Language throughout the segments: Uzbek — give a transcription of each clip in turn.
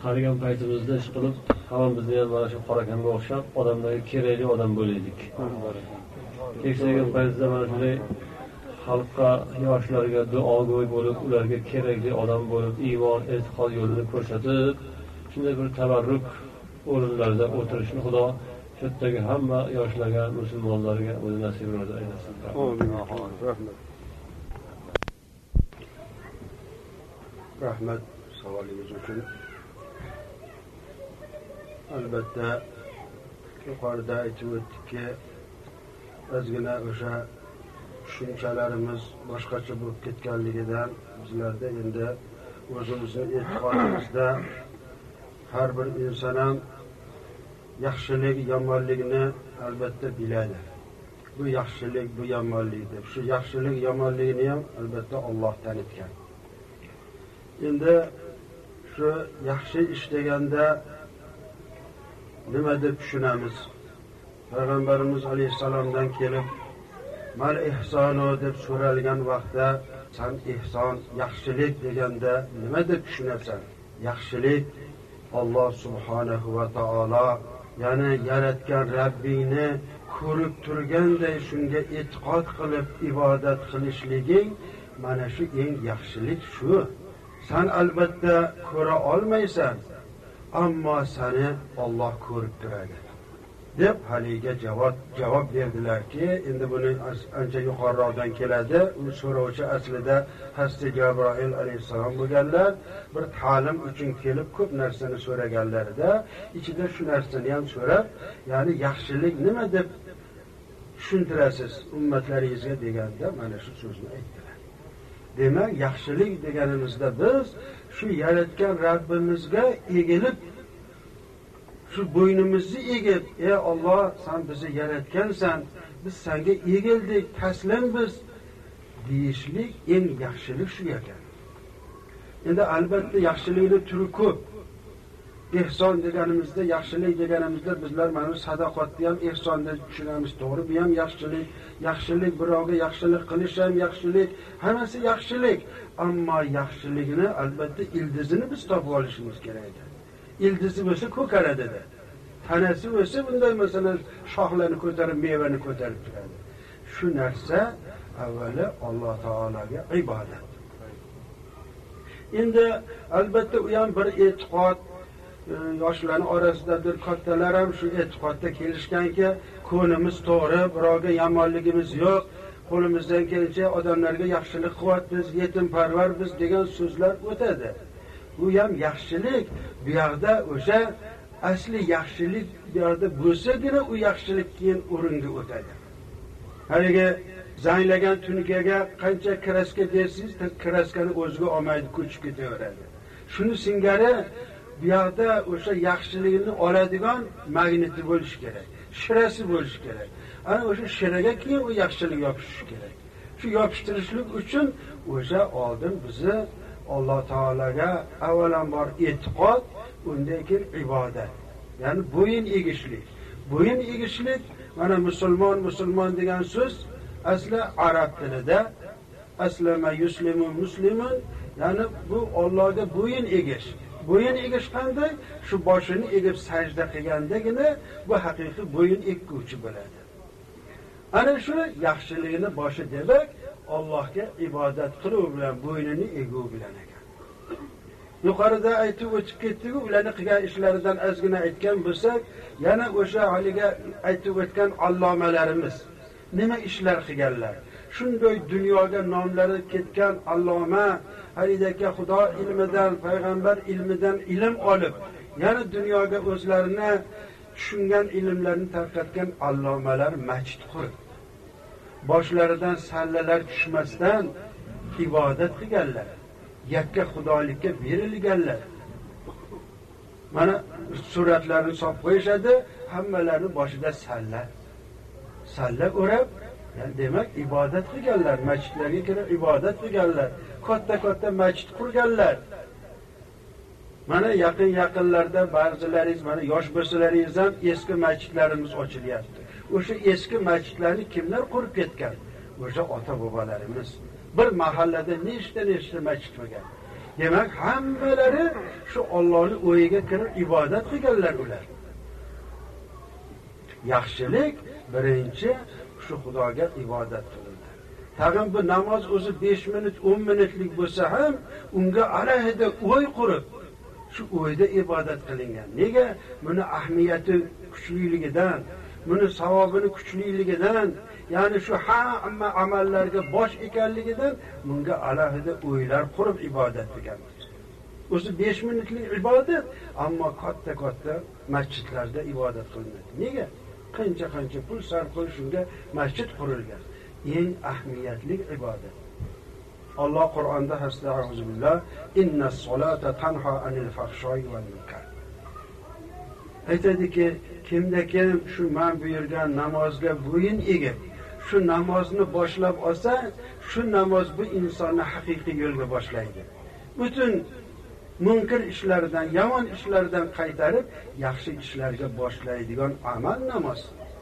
qarigan paytimizda ish qilib, hammamizni ham mana shu qorakamga o'xshab odamlarga kerakli odam bo'laylik. Keksagan paytimizda mana shunday xalqqa, yoshlarga duogo'y bo'lib, ularga kerakli odam bo'lib, iymon, e'tiqod yo'lini ko'rsatib, shunday bir tabarruk o'rinlarda o'tirishni Xudo shu yerdagi hamma yoshlarga, musulmonlarga o'zi nasib aylasin. Rahmat savolingiz uchun. Albatta yuqorida aytib o'tdikki, ozgina o'sha tushunchalarimiz boshqacha bo'lib ketganligidan bizlarda endi o'zimizning e'tiqodimizda har bir inson ham yaxshilik, yomonlikni albatta biladi. Bu yaxshilik, bu yomonlik deb. Shu yaxshilik, yomonligini ham albatta Alloh tanitgan. Endi shu yaxshi ish deganda nima deb tushunamiz? Payg'ambarimiz alayhisalomdan kelib mal ihsonu deb so'ralgan vaqtda sen ihson, yaxshilik deganda nima deb tushunasan? Yaxshilik Alloh subhanahu va taolo, ya'ni yaratgan Rabbingni ko'rib turganday shunga e'tiqod qilib ibodat qilishliging mana shu eng yaxshilik shu. Sen albatta ko'ra olmaysan, ammo seni Alloh ko'rib turadi deb haliga javob berdilarki, endi buni ancha yuqoriroqdan keladi. U so'rovchi aslida Hazrat Jabroil alayhissalom bo'lganlar, bir ta'lim uchun kelib ko'p narsani so'raganlarida, ichida shu narsani ham so'rab, ya'ni yaxshilik nima deb tushuntirasiz ummatlaringizga deganda mana shu so'zni aytdilar. Demak, yaxshilik deganimizda biz shu yaratgan Rabbimizga egilib, shu bo'ynimizni egib, ey Alloh, sen bizni yaratgansan, biz senga egildik, taslimiz deyishlik eng yaxshilik shu ekan. Endi albatta yaxshilikning turi ko'p. Ihson deganimizda, yaxshilik deganimizda bizlar mana sadoqatni ham ihson deb tushunamiz, to'g'ri? Bu ham yaxshilik. Yaxshilik birovga yaxshilik qilish ham yaxshilik, hammasi yaxshilik. Ammo yaxshilikni albatta ildizini biz topib olishimiz kerak. Ildizi bo'lsa ko'karadi. Tanasi bo'lsa bunday masalan shoxlarni ko'tarib, mevani ko'tarib turadi. Shu narsa avvalo Alloh taolaga ibodat. Endi albatta u ham bir e'tiqod, yoshlarning orasidadir, kattalar ham shu e'tiqodda kelishganki, ko'nimiz to'g'ri, birovga yomonligimiz yo'q, qo'limizdan kelgancha odamlarga yaxshilik qilyapmiz, yetimparvarmiz degan so'zlar o'tadi. Bu ham yaxshilik. Bu yerda o'sha asli yaxshilik bu yerda bo'lsagina u yaxshilik keyin o'ringa o'tadi. Haligi zanglagan tunkaga qancha kraska bersangiz, kraskani o'ziga olmaydi, ko'chib ketaveradi. Shuni singari bu yerda o'sha yaxshiligini oladigan magniti bo'lishi kerak, shirasi bo'lishi kerak. Ana o'sha shiraga keyin u yaxshilik yopishishi kerak. Shu yopishtirishlik uchun o'sha oldin bizni Alloh taolaga avvalambor e'tiqod, undan keyin ibodat. Ya'ni bo'yin egishlik. Bo'yin egishlik, mana musulmon degan so'z asli arab tilida aslama yuslimu muslimun, ya'ni bu Allohga bo'yin egish. Bo'yin egish qanday? Shu boshini egib sajda qilgandagina bu haqiqiy bo'yin eguvchi bo'ladi. Ana shu yaxshiligini boshi demak, Allohga ibodat qilib bilan bo'ynini eguv bilan ekan. Yuqorida aytib o'tib ketdik, ularni qilgan ishlaridan ozgina aytgan bo'lsak, yana o'sha haliga aytib o'tgan allomalarimiz nima ishlar qilganlar? Shunday dunyoga nomlari ketgan alloma, halidagi Xudo ilmidan, payg'ambar ilmidan ilm olib, yana dunyoga o'zlarini tushungan ilmlarni tarqatgan allomalar masjid qurib, boshlaridan sallalar tushmasdan ibodat qilganlar, yakka xudolikka berilganlar. Mana suratlarni solib qo'yishadi, hammalari boshida salla o'rab, yani demak ibodat qilganlar, masjidlarga kirib ibodat qilganlar, katta masjid qurganlar. Mana yaqinlarda ba'zilaringiz, mana yosh bo'lsalaringiz ham eski masjidlarimiz ochilyapti. O'sha eski masjidlarni kimlar qurib ketgan? O'sha ota-bobolarimiz. Bir mahallada nechta masjid bo'lgan. Demak, hammalari shu Allohning o'yiga kirib ibodat qilganlar ular. Yaxshilik birinchi shu Xudoga ibodat qilindi. Tag'in bu namoz o'zi 5 minut, 10 minutlik bo'lsa ham, unga alohida o'y qurib, shu o'yda ibodat qilingan. Nega? Buni ahamiyati kuchliligidan, buni savobini kuchliligidan, ya'ni shu hamma amallarga bosh ekanligidan bunga alohida o'ylar qurib ibodat qilganmiz. O'zi 5 minutlik ibodat, ammo katta-katta masjidlarda ibodat qilinadi. Nega? Qancha pul sarf qilish shunga masjid qurilgan. Eng ahamiyatli ibodat. Alloh Qur'onda astag'firullah, innas solata tanha anil fahshoyi val munkar. Aytadiki, kimda kim shu men buyurgan namozga bo'yin egib, shu namozni boshlab olsa, shu namoz bu insonni haqiqiy yo'lga boshlaydi. Butun munkar ishlardan, yomon ishlardan qaytarib, yaxshi ishlarga boshlaydigan amal namoz.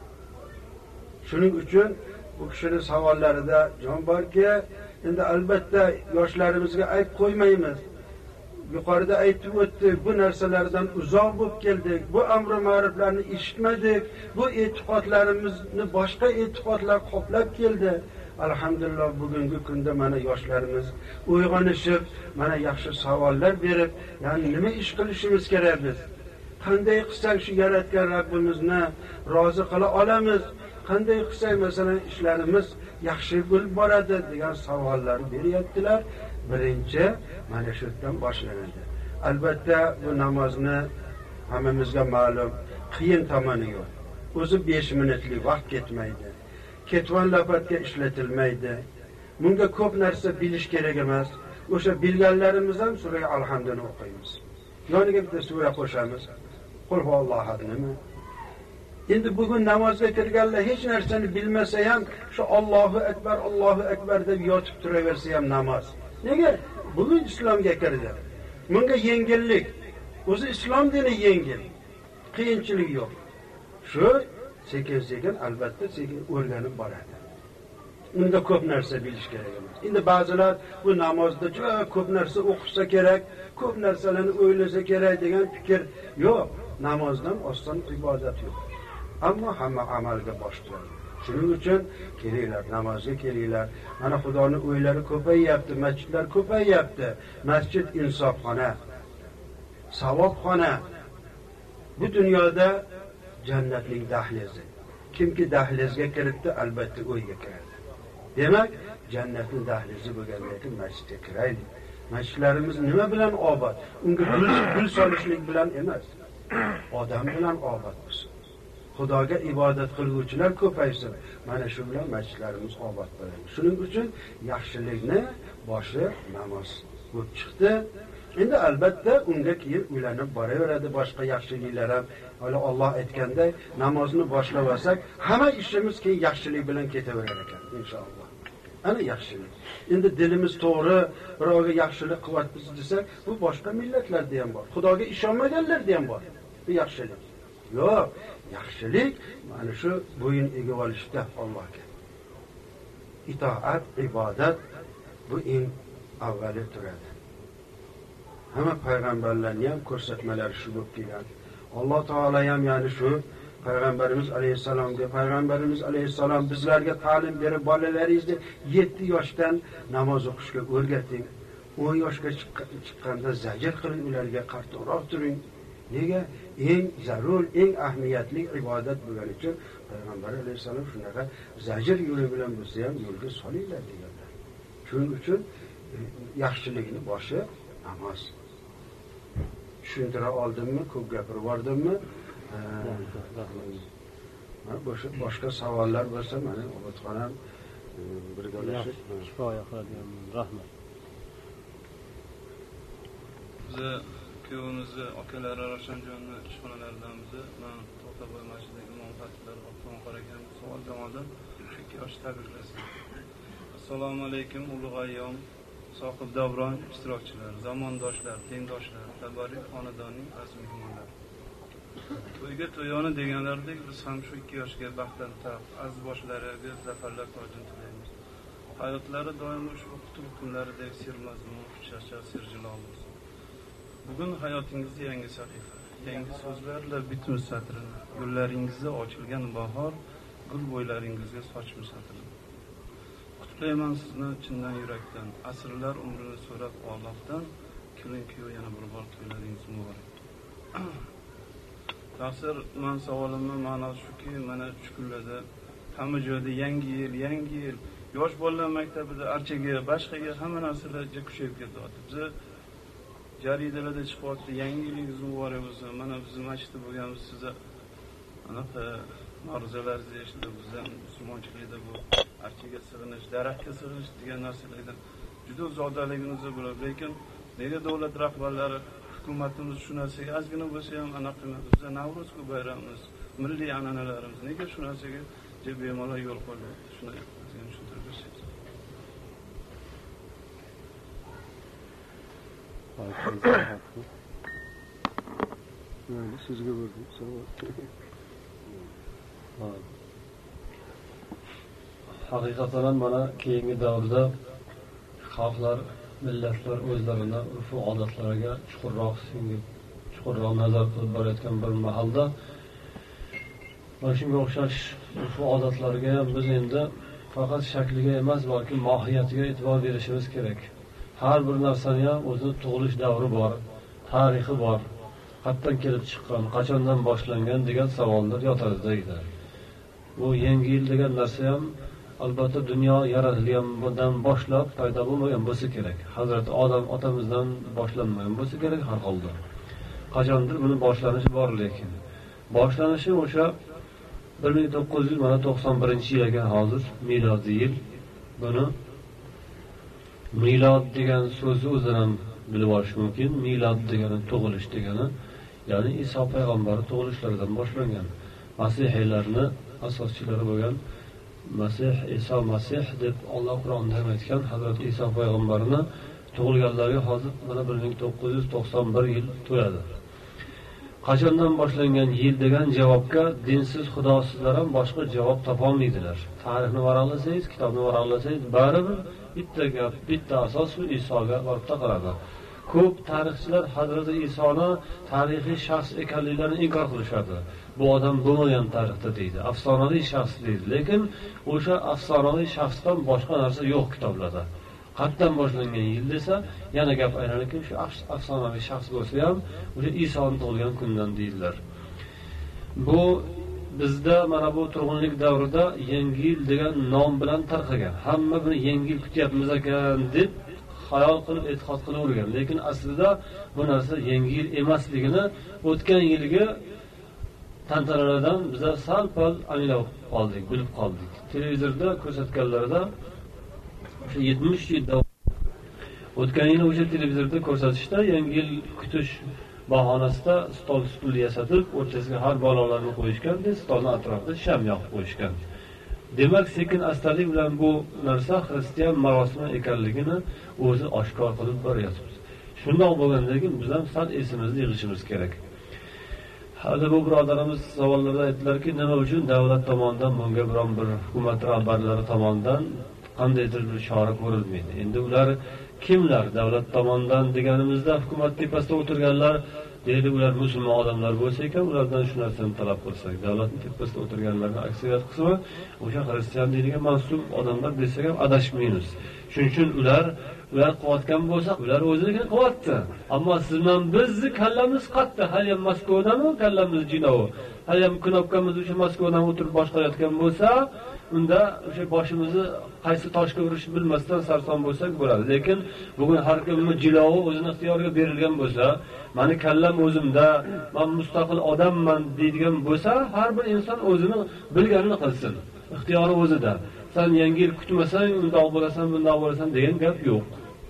Shuning uchun bu kishining savollarida jon borki, endi albatta yoshlarimizga ayb qo'ymaymiz. Yuqorida aytib o'tdik, bu narsalardan uzoq bo'lib keldik, bu amr ma'ruflarni eshitmadik, bu e'tiqodlarimizni boshqa e'tiqodlar qoplab keldi. Alhamdulillah bugungi kunda mana yoshlarimiz uyg'onishib, mana yaxshi savollar berib, ya'ni nima ish qilishimiz kerak biz? Qanday qilsak shu yaratgan Rabbimizni rozi qila olamiz? Qanday qilsak masalan ishlarimiz yaxshi bo'lib boradi degan savollar beryaptilar. Birinchi mana shu yerdan boshlanadi. Albatta bu namozni hammamizga ma'lum, qiyin tomoni yo'q. O'zi 5 minutlik vaqt ketmaydi. Ketvan lafatga ishlatilmaydi. Bunga ko'p narsa bilish kerak emas. O'sha bilganlarimiz ham sura Alhamduni o'qiymiz. Yoniga bitta sura qo'shamiz. Qul huvallohu ahadnimi? Endi bugun namozga kirganlar hech narsani bilmasa ham shu Allohu akbar deb yotib turaversa ham namoz. Nega? Bugun islomga kirdi. Bunga yengillik. O'zi islom dini yengil. Qiyinchilik yo'q. Shu sekin albatta sekin o'rganib boradi. Unda ko'p narsa bilish kerak emas. Endi ba'zilar bu namozda juda ko'p narsa o'qisa kerak, ko'p narsalarni o'ylasa kerak degan fikr yo'q. Namozdan oson ibodat yo'q. Ammo hamma amalga boshlaydi. Shuning uchun kelinglar, namozga kelinglar. Mana Xudoning o'ylari ko'payyapti, masjidlar ko'payyapti. Masjid insofxona, savobxona. Bu dunyoda jannatning dahlizi. Kimki dahlizga kiribdi, albatta o'yga kiradi. Demak, jannatning dahlizi bo'lgandan keyin masjidga kiraylik. Masjidlarimiz nima bilan obod? Unga gul solishlik bilan emas, odam bilan obod bo'lsin. Xudoga ibodat qiluvchilar ko'paysin. Mana shu bilan masjidlarimiz obod bo'ladi. Shuning uchun yaxshilikni boshi namoz bo'lib chiqdi. Endi albatta unga keyin uylanib boraveradi boshqa yaxshiliklar ham. Hali Alloh aytganday, namozni boshlab olsak, hamma ishimiz keyin yaxshilik bilan ketaverar ekan, inshaalloh. Ana yaxshilik. Endi dilimiz to'g'ri, birovga yaxshilik qilyapmiz desak, bu boshqa millatlarda ham bor. Xudoga ishonmaganlarda ham bor. Bu yaxshilik. Yo'q, yaxshilik mana shu bo'yin egib olishda Allohga. Itoat, ibodat bu eng avvali turadi. Hamma payg'ambarlarning ham ko'rsatmalari shu bo'lib kelgan. Alloh taolo ham ya'ni shu payg'ambarimiz alayhisalom bizlarga ta'lim berib, bolalaringizni 7 yoshdan namoz o'qishga o'rgating. 10 yoshga chiqqanda zajr qiling, ularga qartoqroq turing. Nega? Eng zarur, eng ahamiyatli ibodat bo'lgani uchun payg'ambar alayhisalom shunaqa zajr yo'li bilan bo'lsa ham yo'lga solinglar deganlar. Shuning uchun yaxshilikning boshi namoz. Tushuntira oldimmi, ko'p gapirib bordimmi? Boshqa savollar bo'lsa, mana Obodxonam birgalashib kifoya qiladigan. Rahmat. Biz kuyovimizni akalari Ravshanjonni ishxonalaridan men To'xtaboy masjididagi imom xatiblar Obxon qaragan savol tomonidan shu 2 yosh tabriklasin. Assalomu alaykum ulug' ayyom, sohib davron ishtirokchilar, zamondoshlar, tengdoshlar, tabarruk xonadonning aziz mehmonlari. To'yga to'yona deganlardek biz ham shu 2 yoshga baxtdan taq, aziz boshlariga zafarlar tojini tilaymiz. hayotlari doim shu qutul kunlaridek sermazmun, charchoq, serjilol bo'lsin. Bugun hayotingizda yangi sahifa, yangi so'zlarla bitmish satrini, gullaringizda ochilgan bahor, gul bo'ylaringizga sochmish satrini. Qutlayman sizni chindan yurakdan, asrlar umrini so'rab Allohdan, kelin-kuyov yana bir bor to'ylaringiz muborak. Taqsir, men savolimning ma'nosi shuki, mana shu kunlarda hamma joyda yangi yil, yosh bolalar maktabida archaga, boshqaga hamma narsalar kuchayib ketyapti. Biz jaridalarda chiqyapti, yangi yilingiz muborak bo'lsin. Mana bizning masjidda bo'lganmiz, siz anaqa ma'ruzalaringizni eshitib, biz ham musulmonchilikda bu archaga sig'inish, daraxtga sig'inish degan narsalardan juda uzoqdaligimiz bo'ladi. Lekin nega davlat rahbarlari, hukumatimiz shu narsaga ozgina bo'lsa ham anaqa qilmaydi? Biz Navro'z bayramimiz, milliy an'analarimiz nega shu narsaga bemalol yo'l qo'yyapti? Shuni ozgina tushuntirib bersangiz. Sizga berdim. Haqiqatan mana keyingi davrda xalqlar, millatlar o'zlarini urf-u odatlariga chuqurroq nazar qilib borayotgan bir mahalda mana shunga o'xshash urf-u odatlarga ham biz endi faqat shakliga emas, balki mohiyatiga e'tibor berishimiz kerak. Har bir narsani ham o'zining tug'ilish davri bor, tarixi bor, qayerdan kelib chiqqan, qachondan boshlangan degan savollar yotadi deydi. Bu yangi yil degan narsa ham albatta dunyo yaratilgandan boshlab paydo bo'lmagan bo'lsa kerak. Hazrati Odam otamizdan boshlanmagan bo'lsa kerak har holda. Qachondir buni boshlanishi bor, lekin boshlanishi o'sha 1991 ekan hozir milodiy yil. Buni milod degan so'zni o'zidan bilib olish mumkin. Milod degani tug'ilish degani, ya'ni Iso payg'ambar tug'ilishlaridan boshlangan. Masihiylarning asoschilari bo'lgan Iso Masih deb Alloh Qur'onda ham aytgan Hazrat Iso payg'ambarni tug'ilganlariga hozir mana 1991 yil to'ladi. Qachondan boshlangan yil degan javobga dinsiz, xudosizlar ham boshqa javob topolmaydilar. Tarixni varaqlasangiz, kitobni varaqlasangiz, baribir bitta gap, bitta asos Isoga borib taqaladi. Ko'p tarixchilar Hazrati Isoni tarixiy shaxs ekanliklarini inkor qilishadi. Bu odam bo'lmagan tarixda deydi, afsonaviy shaxs deydi. Lekin o'sha afsonaviy shaxsdan boshqa narsa yo'q kitoblarda. Qatdan boshlangan yil desa, yana gap aylanadiki, shu afsonaviy shaxs bo'lsa ham o'sha Isoni tug'ilgan kundan deydilar. Bu bizda mana bu turg'unlik davrida yangi yil degan nom bilan tarqagan. Hamma buni yangi yil kutyapmiz ekan deb xayol qilib, e'tiqod qilavergan. Lekin aslida bu narsa yangi yil emasligini o'tgan yilgi tantanalardan biz sal-pal anglab qoldik, bilib qoldik. Televizorda ko'rsatganlarida o'sha 70 yilda o'tgan yil o'sha televizorda ko'rsatishda yangi yil kutish bahonasida stol yasatib, o'rtasiga har balolarni qo'yishgan, stolning atrofida sham yoqib qo'yishgan. Demak, sekin astalik bilan bu narsa xristian marosimi ekanligini o'zi oshkor qilib boryapti. Shundoq bo'lgandan keyin biz ham sal esimizni yig'ishimiz kerak. Hali bu birodarimiz savollarda aytdilarki, nima uchun davlat tomonidan bunga biron bir hukumat rahbarlari tomonidan qandaydir bir chora ko'rilmaydi? Endi ular kimlar? Davlat tomonidan deganimizda hukumat tepasida o'tirganlar, deydi, ular musulmon odamlar bo'lsa ekan, ulardan shu narsani talab qilsak, davlatning tepasida o'tirganlarning aksariyat qismi o'sha xristian diniga mansub odamlar desak ham adashmaymiz. Shuning uchun ular qilayotgan bo'lsa, ular o'zini qilyapti. Ammo siz bilan bizni kallamiz qattiq, hali ham Moskvadanmi kallamiz jinovi. Hali ham knopkamiz o'sha Moskvadan o'tirib boshqarayotgan bo'lsa, unda o'sha boshimizni qaysi toshga urishni bilmasdan sarson bo'lsak bo'ladi. Lekin bugun har kimning jilovi o'zini ixtiyoriga berilgan bo'lsa, meni kallam o'zimda, men mustaqil odamman deydigan bo'lsa, har bir inson o'zini bilganini qilsin. Ixtiyori o'zida. Sen yangi yil kutmasang, undoq bo'lasan, bundoq bo'lasan degan gap yo'q.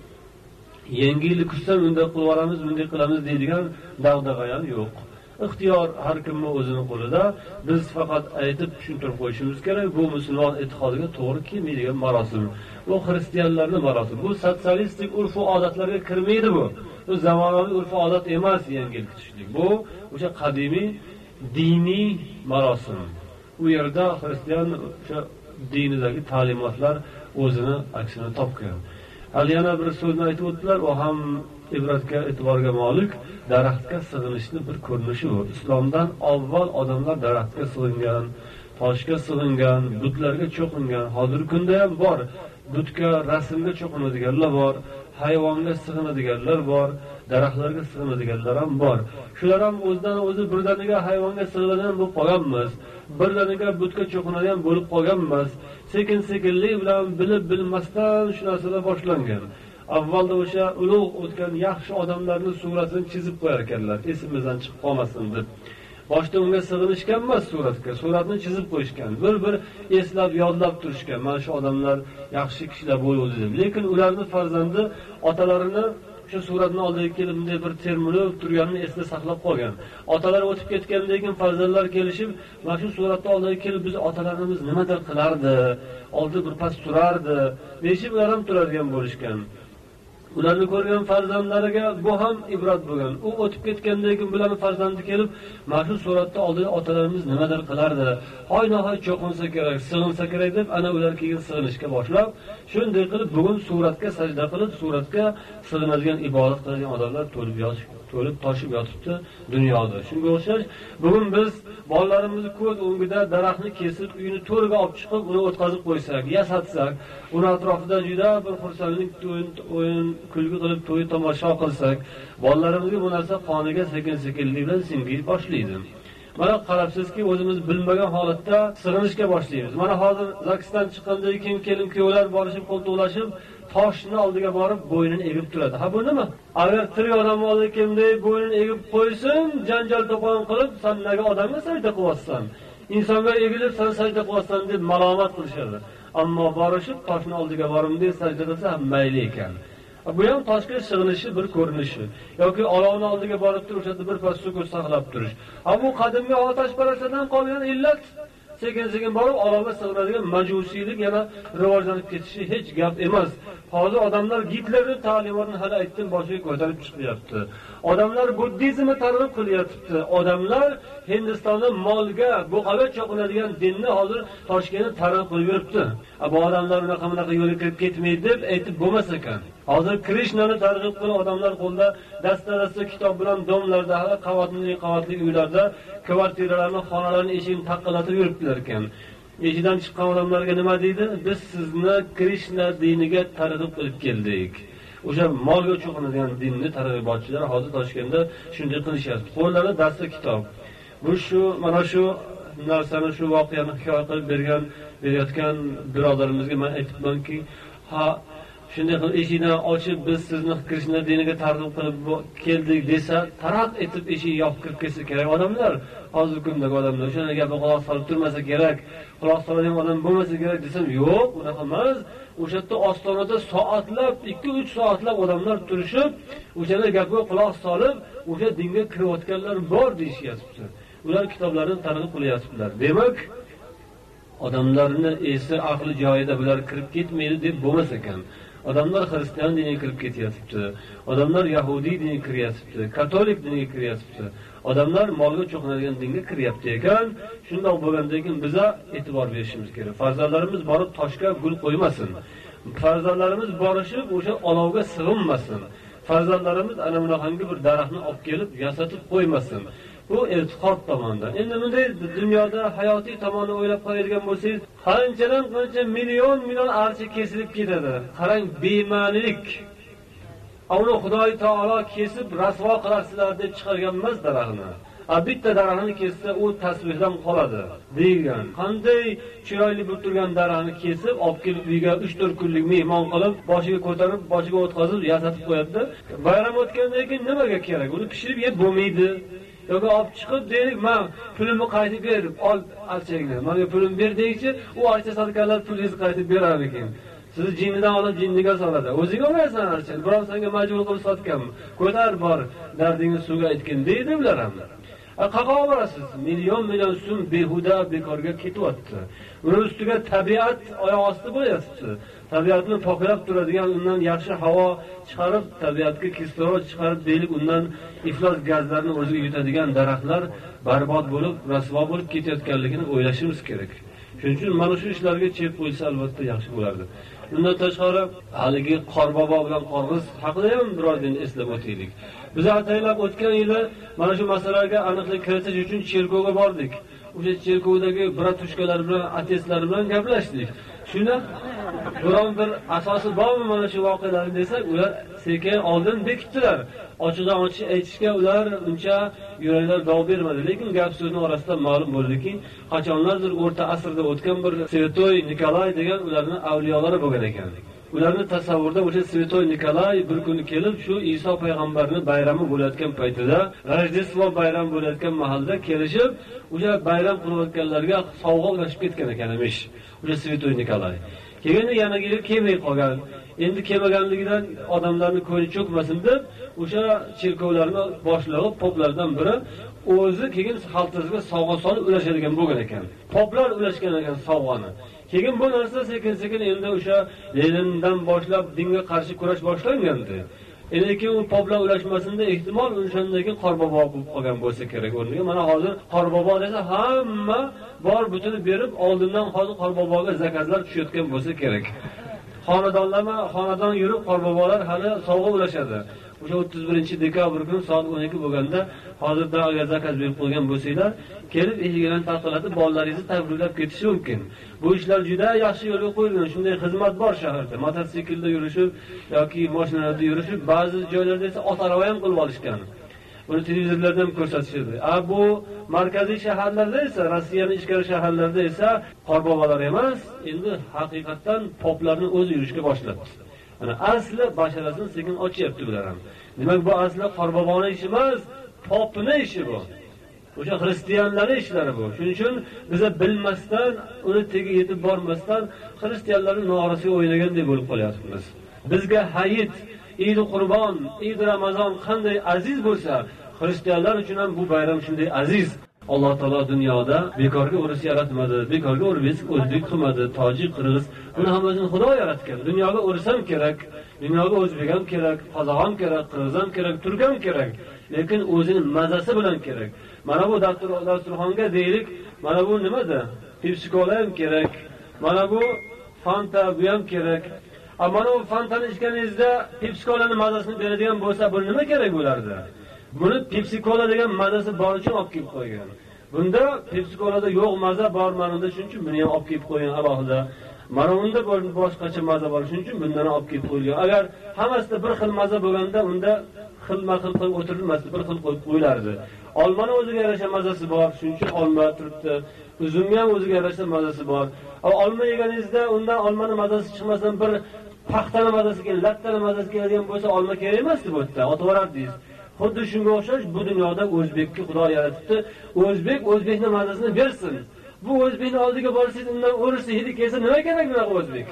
Yangi yil kutsam, unday qilamiz, bunday qilamiz deydigan dag'dag'a ham yo'q. Ixtiyor har kimning o'zining qo'lida. Biz faqat aytib tushuntirib qo'yishimiz kerak, bu musulmon e'tiqodiga to'g'ri kelmaydigan marosim. Bu xristianlarning marosimi. Bu sotsialistik urf va odatlarga kirmaydi bu. Bu zamonaviy urf va odat emas yangi yil kutishlik. Bu o'sha qadimiy diniy marosim. U yerda xristian o'sha dinidagi ta'limotlar o'zini aksini topgan. Hali yana bir so'zni aytib o'tdilar, u ham ibratga, e'tiborga molik. Daraxtga sig'inishni bir ko'rinishi bu. Islomdan avval odamlar daraxtga sig'ingan, toshga sig'ingan, butlarga cho'qingan. Hozirgi kunda ham bor. Butga, rasmga cho'qinadiganlar bor, hayvonga sig'inadiganlar bor, daraxtlarga sig'inadiganlar ham bor. Shular ham o'zidan o'zi birdaniga hayvonga sig'inadigan bo'lib qolganmiz. Birdaniga butga cho'qinadigan bo'lib qolganmiz. Sekin-sekinlik bilan bilib bilmasdan shu narsalar boshlangan. Avvalda o'sha ulug' o'tgan yaxshi odamlarning suratini chizib qo'yar ekanlar, esimizdan chiqib qolmasin deb. Boshda unga sig'inishgan emas suratni chizib qo'yishgan. Bir eslab, yodlab turishgan. Mana shu odamlar yaxshi kishilar bo'ldi deb. Lekin ularning farzandi otalarini shu suratni oldiga kelib bunday bir termilib turganini esda saqlab qolgan. Otalar o'tib ketgandan keyin farzandlar kelishib, mana shu suratni oldiga kelib biz otalarimiz nimadir qilardi, oldi bir pas turardi, deyishib ular ham turadigan bo'lishgan. Ularni ko'rgan farzandlariga bu ham ibrat bo'lgan. U o'tib ketgandan keyin bularning farzandi kelib, mana shu suratda oldida otalarimiz nimadir qilardi, hoynohoy cho'qinsa kerak, sig'insa kerak deb ana ular keyin sig'inishga boshlab, shunday qilib bugun suratga sajda qilib, suratga sig'inadigan, ibodat qiladigan odamlar to'lib toshib yotibdi dunyoda. Shunga o'xshash, bugun biz bolalarimizni ko'z o'ngida daraxtni kesib, uyini to'riga olib chiqib, uni o'tkazib qo'ysak, yasatsak, uni atrofida juda bir xursandlik, o'yin, kulgi qilib to'y tomosha qilsak, bolalarimizga bu narsa qoniga sekin-sekinlik bilan singib boshlaydi. Mana qarabsizki, o'zimiz bilmagan holatda sig'inishga boshlaymiz. Mana hozir zakisdan chiqqandan keyin kelin-kuyovlar borishib, qo'ltiqlashib, toshni oldiga borib bo'ynini egib turadi. Ha bu nima? Agar tirik odam oldiga kimday bo'ynini egib qo'ysin, janjal to'pon qilib, sen nega odamga sajda qilyapsan? Insonga egilib sen sajda qilyapsan deb malomat qilishadi. Ammo borishib toshni oldiga borib deb sajda qilsa ham mayli ekan. Bu ham toshga sig'inishi bir ko'rinishi. Yoki olovni oldiga borib turib, o'sha bir pas sukut saqlab turish. Bu qadimgi otashparastlardan qolgan illat. Sekin-sekin borib olovga sig'inadigan majusiylik yana rivojlanib ketishi hech gap emas. Hozir odamlar Gitlerning ta'limotini hali aytdim, boshiga ko'tarib chiqyapti. Odamlar buddizmni targ'ib qilyapti. Odamlar Hindistonda molga, buqaga cho'qinadigan dinni hozir Toshkentda targ'ib qilib yuribdi. Bu odamlar unaqa yo'lga kirib ketmaydi deb aytib bo'lmas ekan. Hozir Krishnani targ'ib qilib odamlar qo'lda dasta kitob bilan domlarda, qavatli uylarda kvartiralarni, xonalarni eshigini taqqalatib yuribdilar ekan. Eshidan chiqqan odamlarga nima deydi? Biz sizni Krishna diniga targ'ib qilib keldik. O'sha molga cho'qinadigan dinni targ'ibotchilar hozir Toshkentda shunday qilishyapti. Qo'llarida dasta kitob. Bu mana shu narsani, shu voqeani hikoya qilib berayotgan birodarimizga men aytibmanki, shunday qilib eshikni ochib biz sizni Krishna diniga targ'ib qilib keldik desa, taraq etib eshik yopib kirib kelsa kerak odamlar. Hozir kundagi odamlar o'shanga gapga quloq solib turmasa kerak, quloq soladigan odam bo'lmasa kerak desam, yo'q, unaqa emas. O'sha yerda ostonada soatlab, 2-3 soatlab odamlar turishib, o'shanga gapga quloq solib, o'sha dinga kirayotganlar bor deyishyapti. Ular kitoblarni targ'ib qilyaptilar. Demak, odamlarning esi, aqli joyida bular kirib ketmaydi deb bo'lmas ekan. Odamlar xristian diniga kirib ketyapti. Odamlar yahudiy diniga kiryapti, katolik diniga kiryapti. Odamlar molga cho'qinadigan dinga kiryapti ekan. Shundoq bo'lgandan keyin biza e'tibor berishimiz kerak. Farzandlarimiz borib toshga gul qo'ymasin. Farzandlarimiz borishib o'sha olovga sig'inmasin. Farzandlarimiz ana bunaqangi bir daraxtni olib kelib yasatib qo'ymasin. Bu e'tiqod tomonidan. Endi bunday dunyoda hayotiy tomonni o'ylab qo'yadigan bo'lsangiz, qancha million archa kesilib ketadi. Qarang, bema'nilik. Uni Xudoy taolo kesib rasvo qilasizlar deb chiqargan emas daraxtni. Bitta daraxtni kessa u tasbihdan qoladi degan. Qanday chiroyli bo'lib turgan daraxtni kesib, olib kelib uyga 3-4 kunlik mehmon qilib, boshiga ko'tarib, boshiga o'tkazib, yasatib qo'yadi. Bayram o'tgandan keyin nimaga kerak? Uni pishirib yeb bo'lmaydi. Yo'q, olib chiqib deylik, men pulimni qaytib berib, ol archangni. Menga pulim ber deychi, u archa sotganlar pulingizni qaytib berar ekan. Siz jinnidan olib jinniga soladi. O'ziga olmaysan archani, biroq senga majbur qilib sotganmi? Ko'tar bor, dardingni suvga aytgin deydi ular ham. Qaqa borasiz, million so'm behuda bekorga ketyapti. Uning ustiga tabiat oyoq osti bo'lyapti. Tabiatni poklab turadigan, undan yaxshi havo chiqarib, tabiatga kislorod chiqarib deylik, undan iflos gazlarni o'ziga yutadigan daraxtlar barbod bo'lib, rasvo bo'lib ketayotganligini o'ylashimiz kerak. Shuning uchun mana shu ishlarga chek qo'ysa albatta yaxshi bo'lardi. Bundan tashqari haligi Qorbobo bilan Qorg'iz haqida ham birozdin eslab o'taylik. Biz ataylab o'tgan yili mana shu masalaga aniqlik kiritish uchun cherkovga bordik. O'sha cherkovdagi bratushkalar bilan, atestlar bilan gaplashdik. Shunda biron bir asosi bormi mana shu voqealar desak, ular sekin oldin bekitdilar. Ochiqdan ochiq aytishga ular uncha yuraklar dov bermadi, lekin gap so'zning orasida ma'lum bo'ldiki, qachonlardir o'rta asrda o'tgan bir Svetoy Nikolay degan ularning avliyolari bo'lgan ekan. Ularning tasavvurida o'sha Svetoy Nikolay bir kun kelib shu Iso payg'ambarning bayrami bo'layotgan paytida, Rojdestvo bayrami bo'layotgan mahalda kelishib, o'sha bayram qilayotganlarga sovg'a ulashib ketgan ekan emish. O'sha Svetoy Nikolay. Keyin yana kelmay qolgan. Endi kelmaganligidan odamlarning ko'ngli cho'kmasin deb, o'sha cherkovlarning boshlig'i poplardan biri o'zi keyin xaltasiga sovg'a solib ulashadigan bo'lgan ekan. Poplar ulashgan ekan sovg'ani. Keyin bu narsa sekin-sekin endi o'sha Lenindan boshlab dinga qarshi kurash boshlangandi. Lekin u poplar ulashmasında ehtimol o'shandan keyin Qorbobo bo'lib qolgan bo'lsa kerak o'rniga. Mana hozir Qorbobo desa hamma bor butini berib, oldindan hozir Qorboboga zakazlar tushayotgan bo'lsa kerak. Xonadon yurib Qorbobolar hali sovg'a ulashadi. O'sha 31-dekabr kuni soat 12 bo'lganda hozirda agar zakaz berib qo'ygan bo'lsanglar, kelib eshigini taqillatib bolalaringizni tabriklab ketishi mumkin. Bu ishlar juda yaxshi yo'lga qo'yilgan. Shunday xizmat bor shaharda. Mototsiklda yurishib yoki mashinalarda yurishib, ba'zi joylarda esa ot arava ham qilib olishgan. Buni televizorlardan ko'rsatishadi. Bu markaziy shaharlarda esa, Rossiyaning ichkari shaharlarida esa Qorbobolar emas, endi haqiqatan poplarning o'zi yurishga boshladi. Ana asli basharasini sekin ochyapti ular ham. Demak, bu asli Qorboboning ishi emas, popning ishi bu. O'sha xristianlarning ishlari bu. Shuning uchun biza bilmasdan, uni tegi yetib bormasdan xristianlarning norasiga o'ynaganday bo'lib qolyapmiz. Bizga hayit, Eid Qurbon, Eid Ramazon qanday aziz bo'lsa, xristianlar uchun ham bu bayram shunday aziz. Alloh taolo dunyoda bekorga o'ris yaratmadi, bekorga o'zbek qilmadi, tojik, qirg'iz, buni hammasini Xudo yaratgan. Dunyoga o'ris ham kerak, dunyoga o'zbek ham kerak, qozoq ham kerak, qirg'iz ham kerak, turk ham kerak, lekin o'zining mazasi bilan kerak. Mana bu dasturxonga deylik, mana bu nimada? Pepsi-Cola ham kerak, mana bu Fanta bu ham kerak. Ammo u Fantani ichganingizda Pepsi-Cola'ning mazasini beradigan bo'lsa, bu nima kerak bo'lardi? Buni Pepsi-Cola degan mazasi bor uchun olib kelib qo'ygan. Bunda Pepsi-Cola'da yo'q maza bor, mana shuning uchun buni ham olib kelib qo'ygan alohida. Mana unda boshqacha maza bor, shuning uchun bundan olib kelib qo'yilgan. Agar hammasida bir xil maza bo'lganda, unda xilma-xil qilib o'tirilmasdi, bir xil qo'yib qo'yilardi. Olmaning o'ziga yarasha mazasi bor, shuning uchun olma turibdi. Uzumga ham o'ziga yarasha mazasi bor. Olma yeganingizda undan olmaning mazasi chiqmasdan bir paxtani mazasi keladi, lattani mazasi keladigan bo'lsa, olma kerak emasdi bu yerda, otib yorardingiz. Xuddi shunga o'xshash bu dunyoda o'zbekni Xudo yaratibdi. O'zbekning mazasini bersin. Bu o'zbekning oldiga borsangiz, undan o'ris hidi kelsa nima kerak bunaqa o'zbek?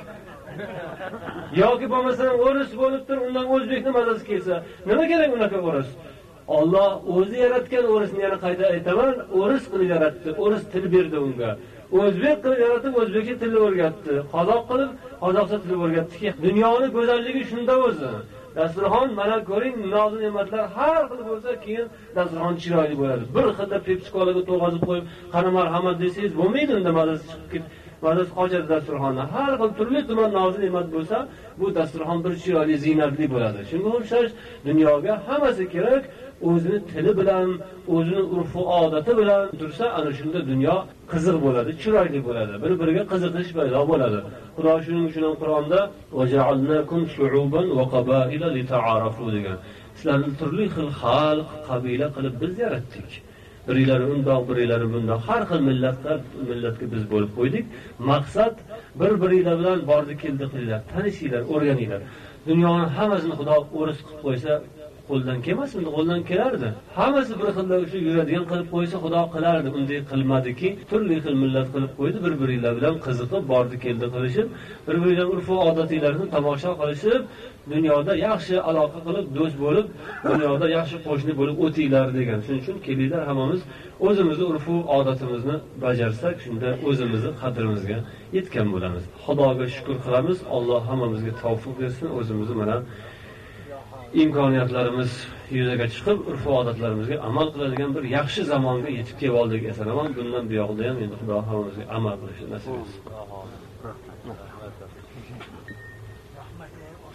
Yoki bo'lmasa o'ris bo'lib tur, undan o'zbekning mazasi kelsa, nima kerak unaqa o'ris? Alloh o'zi yaratgan o'risni yana qayta aytaman, o'ris qilib yaratdi, o'ris til berdi unga. O'zbek qilib yaratib, o'zbekcha tilni o'rgatdi. Qozoq qilib, qozoqcha tilni o'rgatdiki, dunyoning go'zalligi shunda o'zi. Dasturxon mana ko'ring, noz ne'matlar har xil bo'lsa, keyin dasturxon chiroyli bo'ladi. Bir xilda Pepsi-Colaga to'g'azib qo'yib, qani marhamat desangiz bo'lmaydi, unda mazasi chiqib ketadi. Mazasi qochadi dasturxondan. Har xil turli-tuman noz ne'mat bo'lsa, bu dasturxon bir chiroyli, ziynatli bo'ladi. Shunga o'xshash dunyoga hammasi kerak. O'zini tili bilan, o'zining urf-odati bilan tursa, ana shunda dunyo qiziq bo'ladi, chiroyli bo'ladi. Bir-biriga qiziqish paydo bo'ladi. Xudo shuning uchun ham Qur'onda "Vaja'alnakum shu'uban va qabaila lita'arafu" degan. Sizlarni turli xil xalq, qabila qilib biz yaratdik. Birilari undoq, birilari bundoq, har xil millatga biz bo'lib qo'ydik. Maqsad bir-biringlar bilan bordi keldi qilinglar, tanishinglar, o'rganinglar. Dunyoning hammasini Xudo o'ris qilib qo'ysa, qo'ldan kelmasmidi, qo'ldan kelardi. Hammasi bir xilda o'sha yuradigan qilib qo'ysa, Xudo qilardi. Unday qilmadiki, turli xil millat qilib qo'ydi, bir-biringlar bilan qiziqib, bordi keldi qilishib, bir-biringlar urf-odatlarini tomosha qilishib, dunyoda yaxshi aloqa qilib, do'st bo'lib, dunyoda yaxshi qo'shni bo'lib o'tinglar degan. Shuning uchun kelinglar hammamiz o'zimizning urf-odatimizni bajarsak, shunda o'zimizning qadrimizga yetgan bo'lamiz. Xudoga shukr qilamiz. Alloh hammamizga tavfiq bersin. O'zimizni mana imkoniyatlarimiz yuzaga chiqib, urf-odatlarimizga amal qiladigan bir yaxshi zamonga yetib keldik esaman. Bundan buyog'ida ham endi Xudo hammamizga amal qilishni nasib etsin.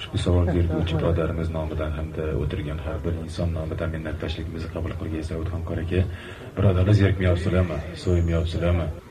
Ushbu savol beruvchi birodarimiz nomidan hamda o'tirgan har bir inson nomidan minnatdorchiligimizni qabul qilgaysiz, Davud Xonqor aka. Birodarlar, zerikmayapsizlarmi? So'ymayapsizlarmi?